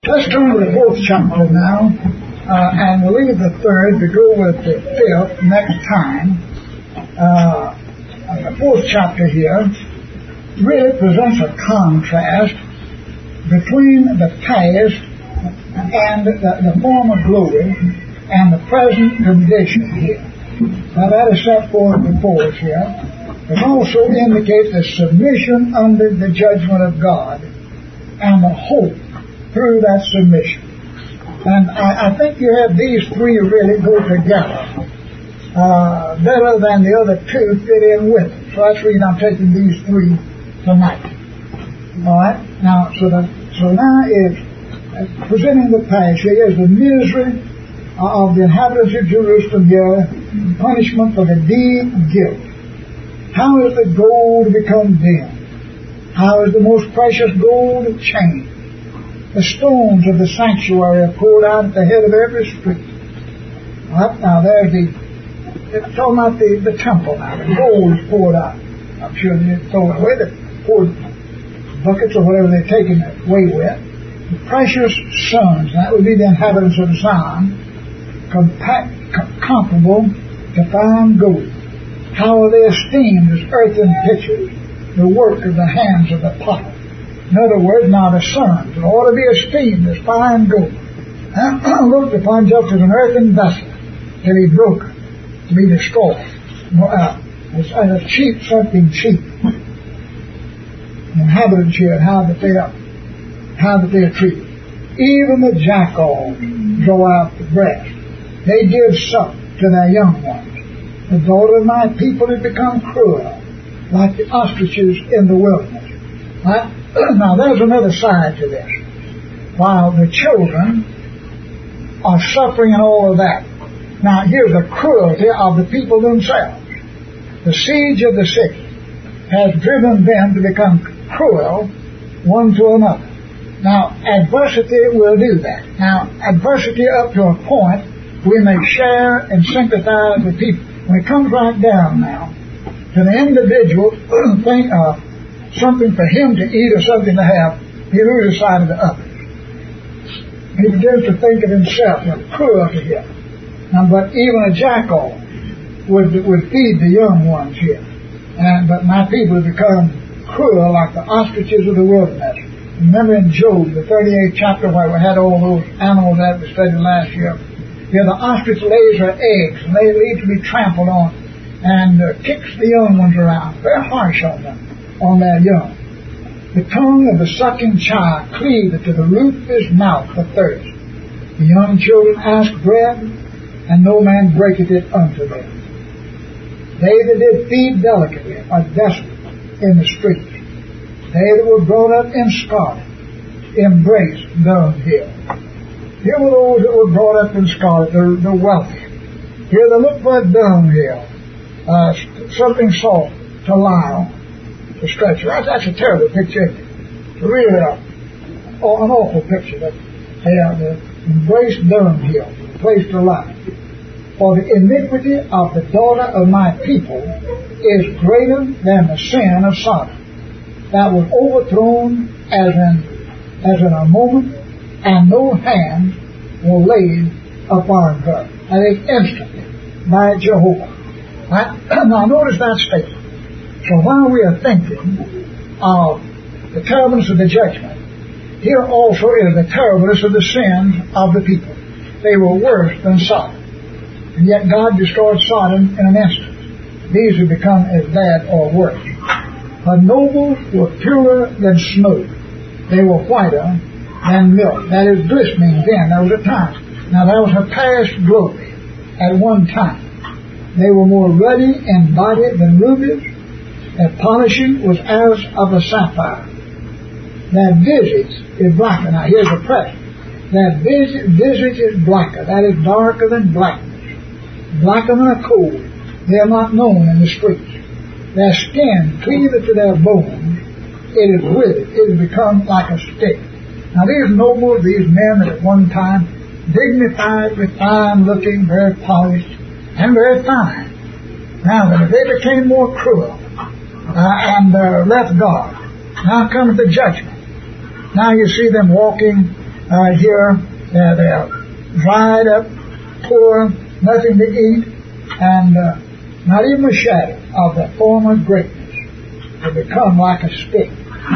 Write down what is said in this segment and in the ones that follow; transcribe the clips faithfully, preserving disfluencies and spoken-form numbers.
Let's turn to the fourth chapter now, uh, and we'll leave the third to go with the fifth next time. Uh, the fourth chapter here really presents a contrast between the past and the, the former glory and the present condition here. Now that is set forth before us here. It also indicates the submission under the judgment of God and the hope through that submission. And I, I think you have these three really go together uh, better than the other two fit in with it. So that's the reason I'm taking these three tonight. All right? Now, so, the, so now is uh, presenting the past. Here is the misery of the inhabitants of Jerusalem here, punishment for the deed of guilt. How is the gold become dim? How is the most precious gold changed? The stones of the sanctuary are poured out at the head of every street. Right, now there's the, it's talking about the, the temple now. The gold is poured out. I'm sure they throw it away. They poured buckets or whatever they're taking it away with. The precious stones, that would be the inhabitants of Zion, compact, com- comparable to fine gold. How are they esteemed as earthen pitchers, the work of the hands of the potter? In other words, now the sons ought to be esteemed as fine gold, looked upon just as an earthen vessel, to be broken, to be destroyed, uh, as, as a cheap, something cheap. Inhabitants here, how that they are, how that they are treated. Even the jackals draw out the breast; they give suck to their young ones. The daughter of my people has become cruel, like the ostriches in the wilderness. Right? Now, there's another side to this. While the children are suffering and all of that, now here's the cruelty of the people themselves. The siege of the city has driven them to become cruel one to another. Now, adversity will do that. Now, adversity up to a point, we may share and sympathize with people. When it comes right down now to the individual, think of uh, something for him to eat or something to have, he loses sight of the others. He begins to think of himself and cruelty here. Now, but even a jackal would would feed the young ones here. And but my people have become cruel like the ostriches of the wilderness. Remember in Job, the thirty-eighth chapter, where we had all those animals that we studied last year. Here the ostrich lays her eggs, and they leave to be trampled on, and uh, kicks the young ones around. Very harsh on them, on their young. The tongue of the sucking child cleaveth to the roof of his mouth for thirst. The young children ask bread, and no man breaketh it unto them. They that did feed delicately are desolate in the streets. They that were brought up in scarlet embrace dunghill. Here were those that were brought up in scarlet, the, the wealthy. Here they look for a dunghill, uh, something soft to lie on, to stretch. That's, that's a terrible picture. It's really a, oh, an awful picture. That they are the embraced dunghill, the place to lie. For the iniquity of the daughter of my people is greater than the sin of Sodom, that was overthrown as in as in a moment, and no hand were laid upon her. That is instantly by Jehovah. Right? Now notice that statement. So while we are thinking of the terribleness of the judgment, here also is the terribleness of the sins of the people. They were worse than Sodom. And yet God destroyed Sodom in an instant. These have become as bad or worse. Her nobles were purer than snow. They were whiter than milk. That is glistening then. There was a time. Now that was her past glory at one time. They were more ruddy in body than rubies. Their polishing was as of a sapphire. Their visage is blacker. Now here's the press. Their vis- visage is blacker. That is darker than blackness. Blacker than a coal. They are not known in the streets. Their skin cleaveth to their bones. It is withered. It has become like a stick. Now these nobles, these men that at one time dignified, refined looking, very polished, and very fine. Now then, if they became more cruel uh, and uh, left God, now comes the judgment. Now you see them walking uh, here they're, they're dried up, poor, nothing to eat, and uh, not even a shadow of the former greatness. They become like a stick.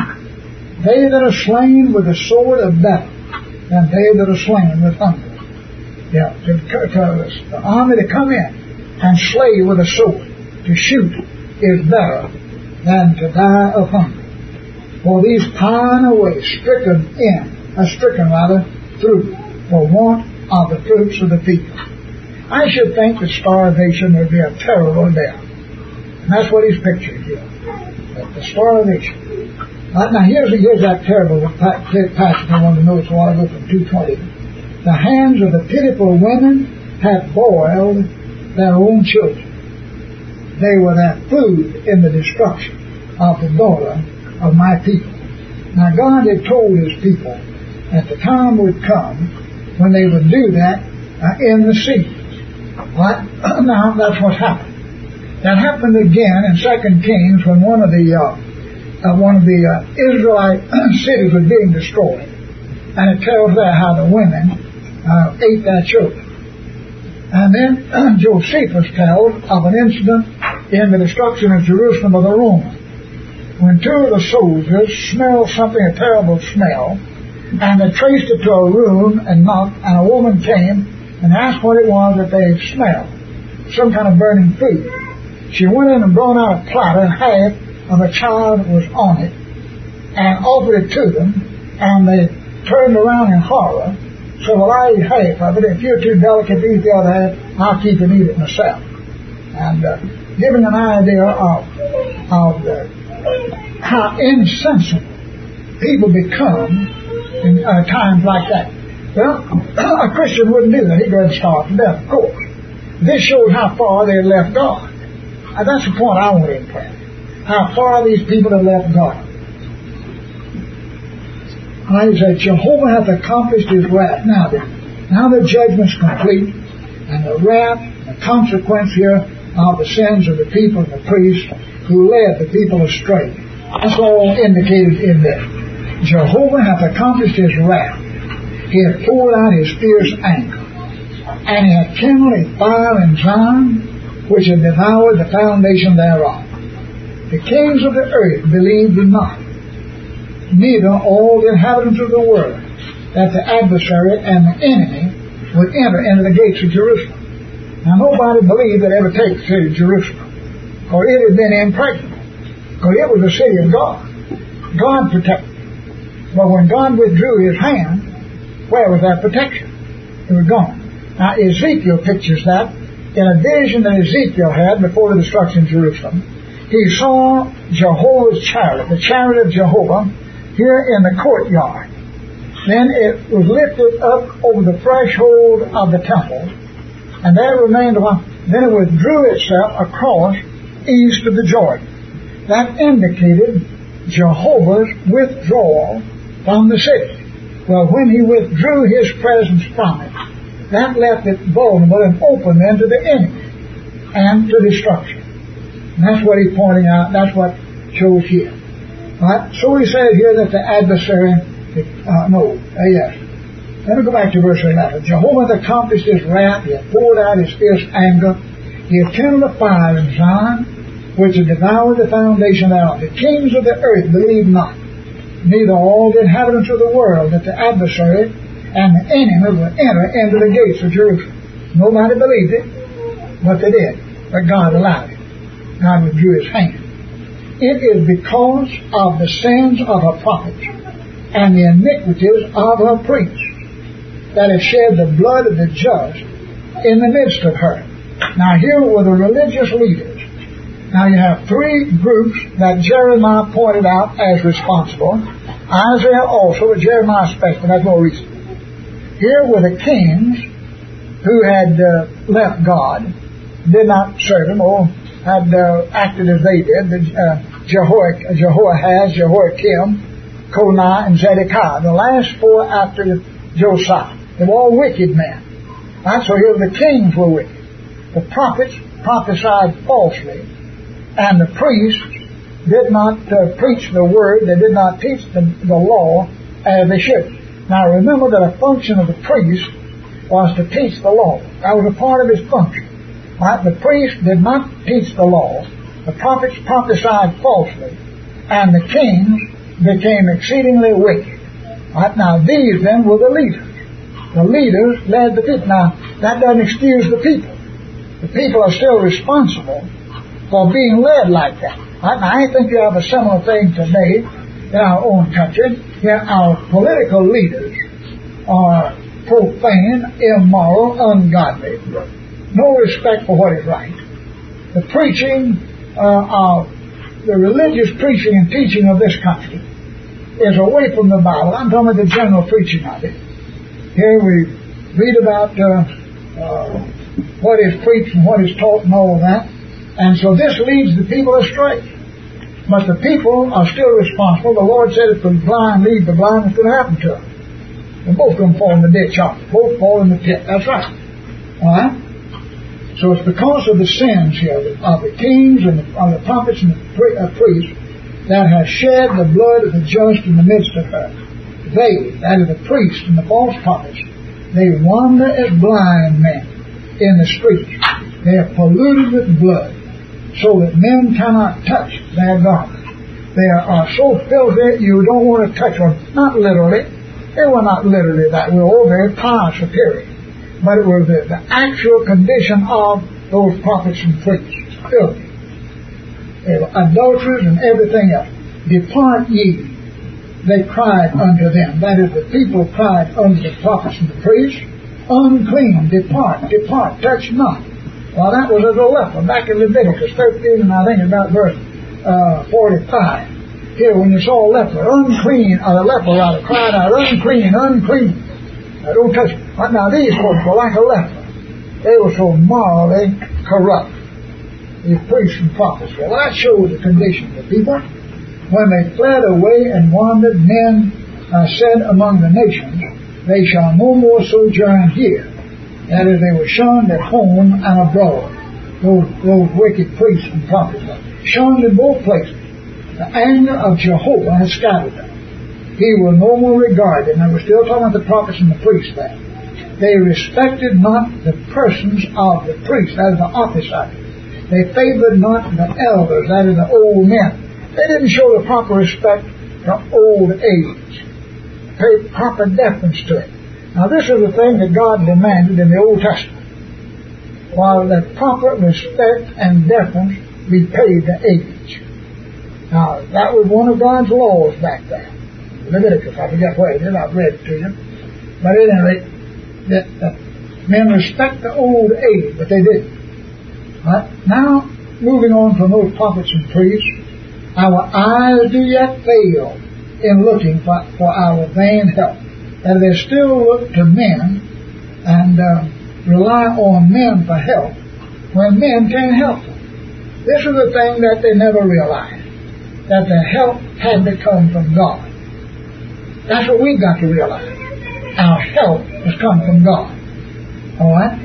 They that are slain with the sword are better than they that are slain with hunger. Yeah, to, to, the army to come in and slay with a sword, to shoot, is better than to die of hunger. For these pine away, stricken in, uh, stricken rather, through, for want of the fruits of the people. I should think that starvation would be a terrible death. And that's what he's pictured here. The starvation. Right, now here's, here's that terrible passage I wanted to notice a while ago from two twenty. The hands of the pitiful women have boiled their own children. They were their food in the destruction of the daughter of my people. Now God had told his people that the time would come when they would do that uh, in the sea. Right? Now that's what happened. That happened again in Second Kings when one of the uh, uh, one of the uh, Israelite cities was being destroyed, and it tells there how the women uh, ate their children. And then uh, Josephus tells of an incident in the destruction of Jerusalem of the Romans, when two of the soldiers smelled something, a terrible smell, and they traced it to a room and knocked, and a woman came and asked what it was that they smelled, some kind of burning food. She went in and brought out a platter, and half of a child was on it, and offered it to them, and they turned around in horror. So, well, I eat half of it. If you're too delicate to eat the other half, I'll keep and eat it myself. And uh, giving an idea of, of uh, how insensible people become in uh, times like that. Well, a Christian wouldn't do that. He'd go and starve to death, of course. This shows how far they had left God. Uh, that's the point I want to impress. How far these people have left God. I said, Jehovah hath accomplished his wrath. Now then, now the judgment's complete, and the wrath, the consequence here of the sins of the people and the priests who led the people astray. That's all indicated in there. Jehovah hath accomplished his wrath. He hath poured out his fierce anger, and he hath kindled a fire in Zion, which hath devoured the foundation thereof. The kings of the earth believed not, neither all the inhabitants of the world, that the adversary and the enemy would enter into the gates of Jerusalem. Now nobody believed that ever take to Jerusalem, for it had been impregnable, for it was the city of God. God protected it. But when God withdrew his hand, where was that protection? It was gone. Now Ezekiel pictures that in a vision that Ezekiel had before the destruction of Jerusalem. He saw Jehovah's chariot, the chariot of Jehovah, here in the courtyard. Then it was lifted up over the threshold of the temple, and there it remained a while. Then it withdrew itself across east of the Jordan. That indicated Jehovah's withdrawal from the city. Well, when he withdrew his presence from it, that left it vulnerable and open then to the enemy and to destruction. And that's what he's pointing out. That's what shows here. Right? So he says here that the adversary, uh, no, uh, yes. Let me go back to verse eleven. Jehovah hath accomplished his wrath. He hath poured out his fierce anger. He hath kindled a fire in Zion, which hath devoured the foundation thereof. The kings of the earth believed not, neither all the inhabitants of the world, that the adversary and the enemy would enter into the gates of Jerusalem. Nobody believed it, but they did. But God allowed it. God withdrew his hand. It is because of the sins of her prophets and the iniquities of her priests that have shed the blood of the just in the midst of her. Now here were the religious leaders. Now you have three groups that Jeremiah pointed out as responsible. Isaiah also, but Jeremiah especially, that's more recent. Here were the kings who had uh, left God, did not serve him, or had uh, acted as they did. The, uh, Jehoiak, Jehoahaz, Jehoiakim, Konai, and Zedekiah. The last four after Josiah. They were all wicked men. Right? So here the kings were wicked. The prophets prophesied falsely, and the priests did not uh, preach the word. They did not teach the, the law as they should. Now remember that a function of the priest was to teach the law. That was a part of his function. Right? The priest did not teach the law. The prophets prophesied falsely. And the kings became exceedingly wicked. Right? Now these then were the leaders. The leaders led the people. Now that doesn't excuse the people. The people are still responsible for being led like that. Right? Now I think you have a similar thing today in our own country. Here our political leaders are profane, immoral, ungodly. No respect for what is right. The preaching uh, of the religious preaching and teaching of this country is away from the Bible. I'm talking about the general preaching of it. Here we read about uh, uh, what is preached and what is taught and all of that. And so this leads the people astray. But the people are still responsible. The Lord said if the blind lead the blind, it's going to happen to them. They're both going to fall in the ditch, aren't they? Both fall in the pit. That's right. All right? So it's because of the sins here of the kings and the, of the prophets and the pri- uh, priests that have shed the blood of the just in the midst of her. They, that is the priests and the false prophets, they wander as blind men in the streets. They are polluted with blood so that men cannot touch their garments. They are, are so filthy you don't want to touch them. Not literally. They were not literally that. We were all very pious or period. But it was the, the actual condition of those prophets and priests. Filthy. They were adulterers and everything else. Depart ye. They cried unto them. That is, the people cried unto the prophets and the priests. Unclean. Depart. Depart. Touch not. Well, that was as a leper. Back in Leviticus thirteen, and I think about verse uh, forty-five. Here, when you saw a leper, unclean, or a leper rather, cried out, unclean, unclean. Now, don't touch it. Now, these folks were like a leper. They were so morally corrupt. These priests and prophets were. Well, that shows the condition of the people. When they fled away and wandered, men uh, said among the nations, they shall no more sojourn here. That is, they were shunned at home and abroad. Those, those wicked priests and prophets were shunned in both places. The anger of Jehovah has scattered them. He will no more regard them. And we're still talking about the prophets and the priests there. They respected not the persons of the priests, that is the office of it. They favored not the elders, that is the old men. They didn't show the proper respect to old age. Pay proper deference to it. Now this is the thing that God demanded in the Old Testament. While that proper respect and deference be paid to age. Now that was one of God's laws back there. Leviticus, I forget where it is, I've read it to you. But anyway, that, that men respect the old age, but they didn't. Right? Now, moving on from those prophets and priests, our eyes do yet fail in looking for, for our vain help. And they still look to men and uh, rely on men for help when men can't help them. This is the thing that they never realized, that the help had to come from God. That's what we've got to realize. Our help has come from God. All right?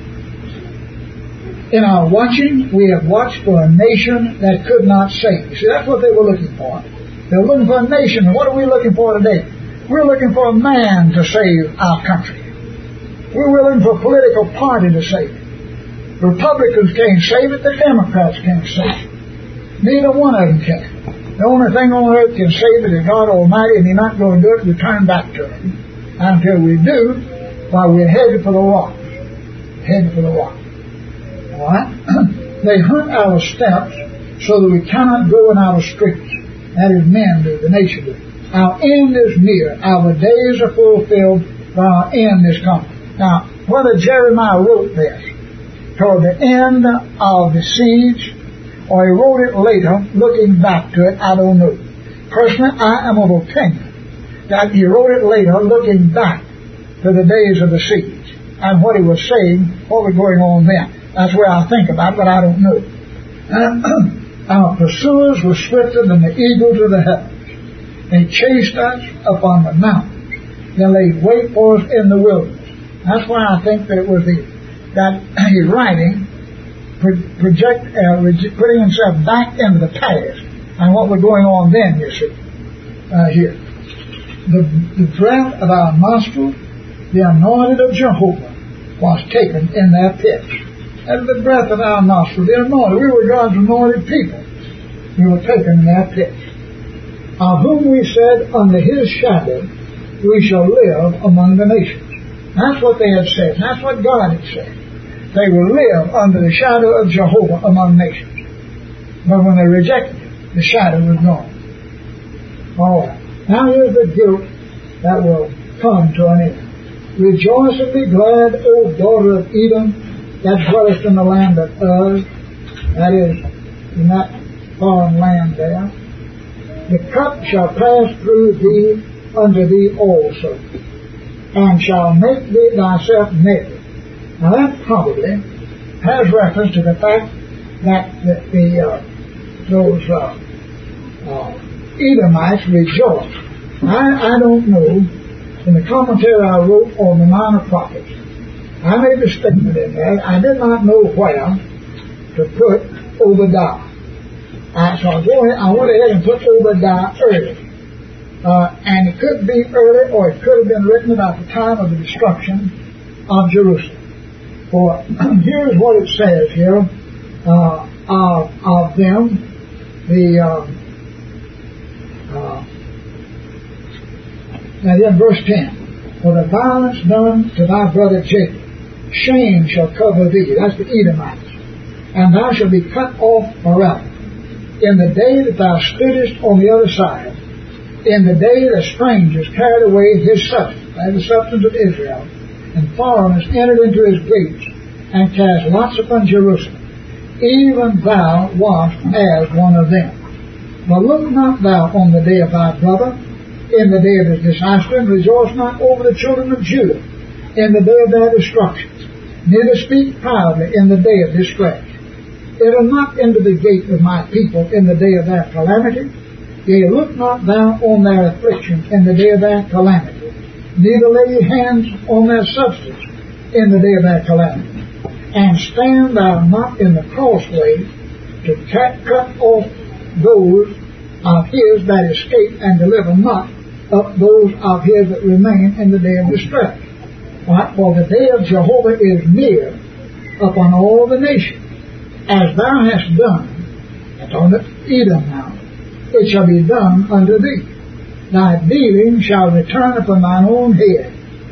In our watching, we have watched for a nation that could not save. You see, that's what they were looking for. They were looking for a nation. And what are we looking for today? We're looking for a man to save our country. We're looking for a political party to save it. Republicans can't save it. The Democrats can't save it. Neither one of them can. The only thing on earth can save it is God Almighty, and He's not going to do it. We turn back to Him. Until we do, while we're headed for the rocks. Headed for the rocks. All right? They hunt our steps so that we cannot go in our streets. That is, men do, the nation do. Our end is near. Our days are fulfilled, but our end is coming. Now, whether Jeremiah wrote this toward the end of the siege, or he wrote it later, looking back to it, I don't know. Personally, I am of opinion that he wrote it later, looking back to the days of the siege, and what he was saying, what was going on then. That's where I think about it, but I don't know. Our pursuers were swifter than the eagles of the heavens. They chased us upon the mountains. They laid wait for us in the wilderness. That's why I think that it was the, that he's writing, project, uh, putting himself back into the past and what was going on then, you see, uh, here. the, the breath of our nostrils, the anointed of Jehovah, was taken in their pits. And the breath of our nostrils, the anointed, we were God's anointed people. We were taken in their pits. Of whom we said, under his shadow we shall live among the nations. That's what they had said. That's what God had said. They will live under the shadow of Jehovah among nations. But when they rejected it, the shadow was gone. All right. Now here's the guilt that will come to an end. Rejoice and be glad, O daughter of Edom, that dwellest in the land of Uz. That is, in that foreign land there. The cup shall pass through thee unto thee also, and shall make thee thyself naked. Now that probably has reference to the fact that the, the uh, those uh, uh, Edomites rejoiced. I, I don't know. In the commentary I wrote on the Minor Prophets, I made a statement in there. I did not know where to put Obadiah. Uh, so I, go ahead, I went ahead and put Obadiah early. Uh, and it could be early, or it could have been written about the time of the destruction of Jerusalem. For here's what it says here uh, of, of them. The uh, uh, now in verse ten, for the violence done to thy brother Jacob, shame shall cover thee. That's the Edomites. And thou shalt be cut off forever. In the day that thou stoodest on the other side, in the day the strangers carried away his substance, that is the substance of Israel, and foreigners entered into his gates, and cast lots upon Jerusalem, even thou wast as one of them. But look not thou on the day of thy brother, in the day of his disaster, and rejoice not over the children of Judah, in the day of their destruction, neither speak proudly in the day of distress. Enter not into the gate of my people in the day of their calamity. Yea, look not thou on their affliction in the day of their calamity, neither lay your hands on their substance in the day of their calamity. And stand thou not in the crossway to cut off those of his that escape, and deliver not up those of his that remain in the day of distress. Right? For the day of Jehovah is near upon all the nations. As thou hast done, that's on Edom now, it shall be done unto thee. Thy dealing shall return upon thine own head.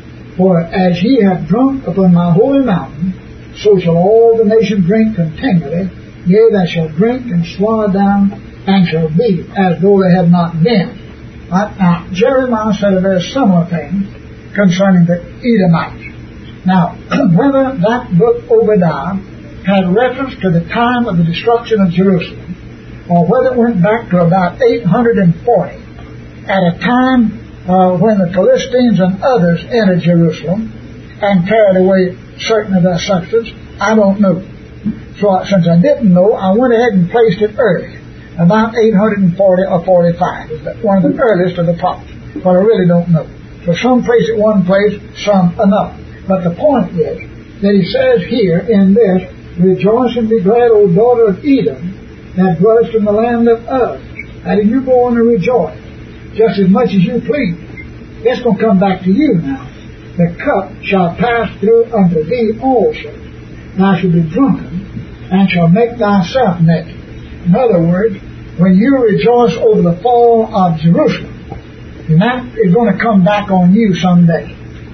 For as ye have drunk upon my holy mountain, so shall all the nations drink continually. Yea, they shall drink and swallow down, and shall be as though they had not been. Right? Now, Jeremiah said a very similar thing concerning the Edomites. Now, whether that book Obadiah had reference to the time of the destruction of Jerusalem, or whether it went back to about eight hundred forty, at a time uh, when the Philistines and others entered Jerusalem and carried away certain of their substance, I don't know. So since I didn't know, I went ahead and placed it early, about eight hundred forty or forty-five. It's one of the earliest of the prophets, but I really don't know. So some place it one place, some another. But the point is that he says here in this, rejoice and be glad, O daughter of Edom, that dwellest in the land of Uz. How do you go on and rejoice? Just as much as you please. It's going to come back to you now. The cup shall pass through unto thee also. Thou shalt be drunken, and shall make thyself naked. In other words, when you rejoice over the fall of Jerusalem, and that is going to come back on you someday.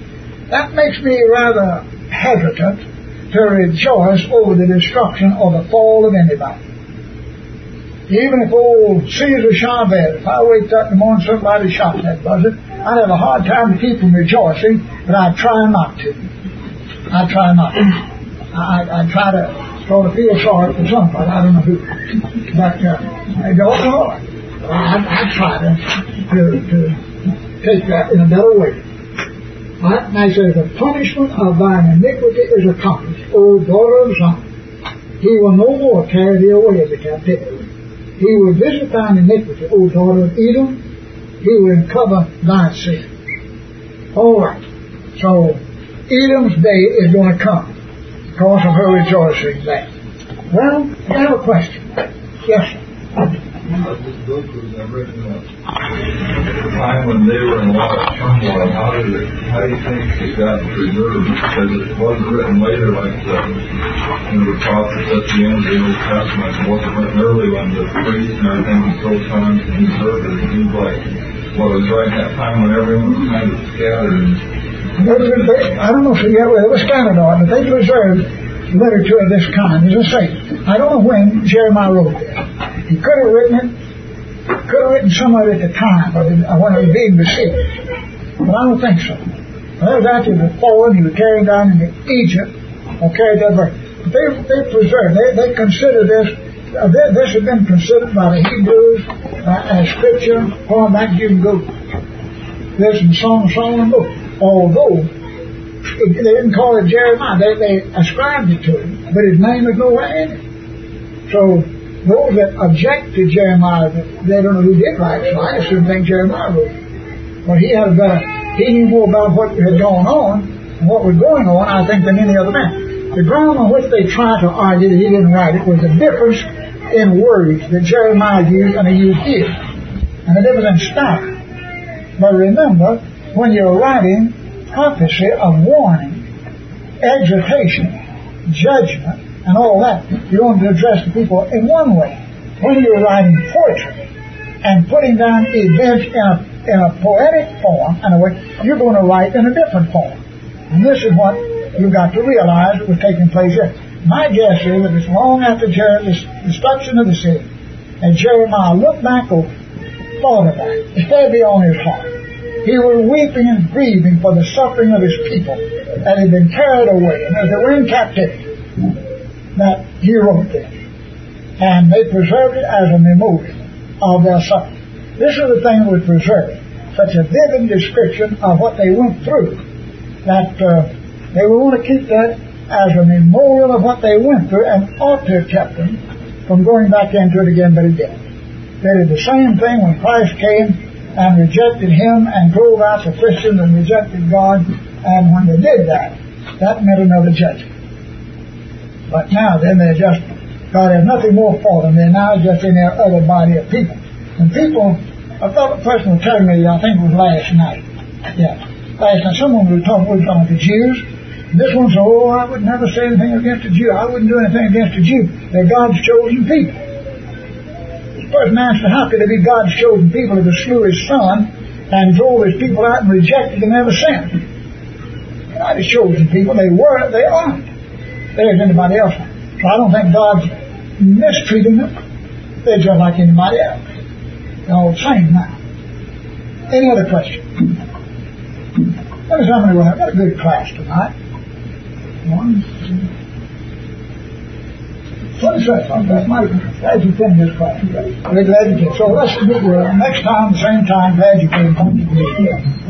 That makes me rather hesitant to rejoice over the destruction or the fall of anybody. Even if old Caesar Chavez, if I waked up in the morning and somebody shot that buzzard, I'd have a hard time to keep from rejoicing, but I'd try not to. I'd try not to. I'd, I'd try to sort of feel sorry for somebody, I don't know who. But uh, I go, oh, I'd, I'd try to, to, to take that in a better way. Right? And I say, the punishment of thine iniquity is accomplished, O daughter of Zion. He will no more carry thee away into captivity. He will visit thine iniquity, O daughter of Edom. He will uncover thy sin. All right. So, Edom's day is going to come because of her rejoicing there. Well, I have a question. Yes, sir. Uh, this book was uh, written at a time when they were in a lot of turmoil. How did it? How do you think it got preserved? Because it wasn't written later like the, you know, the prophets at the end of the Old Testament. It wasn't written early when the priests and everything was so times and preserved. It seems like well, it was right at that time when everyone was kind of scattered. I don't know if you get where it was scattered on, but they preserved literature of this kind. As I say, I don't know when Jeremiah wrote this. He could have written it, could have written some of it at the time of when it was being received. But I don't think so. Well, that was after the fall, he was carried down into Egypt, or carried there. But they, they preserved, they, they consider this, uh, this has been considered by the Hebrews uh, as scripture, going back you can go. This in Song of Solomon book. Although it, they didn't call it Jeremiah, they, they ascribed it to him, but his name is nowhere in it. So those that object to Jeremiah, they don't know who did write it, so I assume think Jeremiah wrote it. But he had a better, he knew more about what had gone on and what was going on, I think, than any other man. The ground on which they tried to argue that he didn't write it was the difference in words that Jeremiah used and he used here, and the difference in style. But remember, when you're writing prophecy of warning, exhortation, judgment, and all that, you want to address the people in one way. When you're writing poetry and putting down events in a, in a poetic form, in a way, you're going to write in a different form. And this is what you've got to realize was taking place here. My guess is that it's long after the destruction of the city, and Jeremiah looked back over, thought about it, heavy on his heart. He was weeping and grieving for the suffering of his people that had been carried away, and as they were in captivity, that he wrote this. And they preserved it as a memorial of their suffering. This is the thing that was preserved. Such a vivid description of what they went through, that uh, they would want to keep that as a memorial of what they went through, and ought to have kept them from going back into it again, but it didn't. They did the same thing when Christ came and rejected him and drove out the Christians and rejected God, and when they did that, that meant another judgment. But now then they're just, God has nothing more for them. They're now just in their other body of people. And people, I thought a person was telling me, I think it was last night. Yeah. Last night, someone was talking, was talking to Jews. And this one said, oh, I would never say anything against a Jew. I wouldn't do anything against a Jew. They're God's chosen people. This person answered, how could they be God's chosen people if they slew his son and drove his people out and rejected and never sent? They're not his chosen people. They were, they aren't. There's anybody else. So I don't think God's mistreating them. They're just like anybody else. They're all the same now. Any other question? Let us how many we have. Got a good class tonight. One, two. What is that? That's my glad you came this class. We're glad you came. So let's meet you next time, the same time. Glad you came.